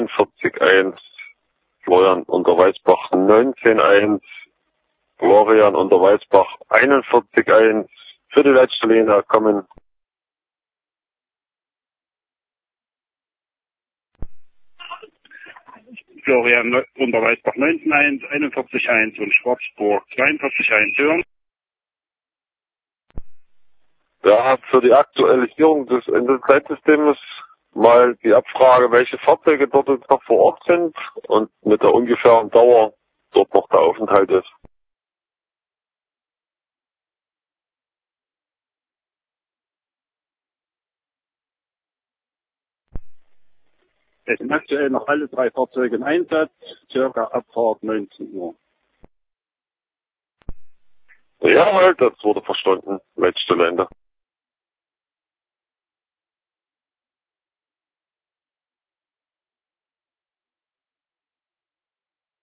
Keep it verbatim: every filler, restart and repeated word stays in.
vierzig eins, Florian Unterweisbach neunzehn eins, Florian Unterweisbach einundvierzig eins, für die letzte Linie kommen. Florian Unterweisbach neunzehn eins, einundvierzig eins und Schwarzburg zweiundvierzig eins hören. Der hat für die Aktualisierung des Zeitsystems mal die Abfrage, welche Fahrzeuge dort noch vor Ort sind und mit der ungefähren Dauer dort noch der Aufenthalt ist. Es sind aktuell noch alle drei Fahrzeuge im Einsatz, circa Abfahrt neunzehn Uhr. Jawohl, das wurde verstanden. Letzte Ende.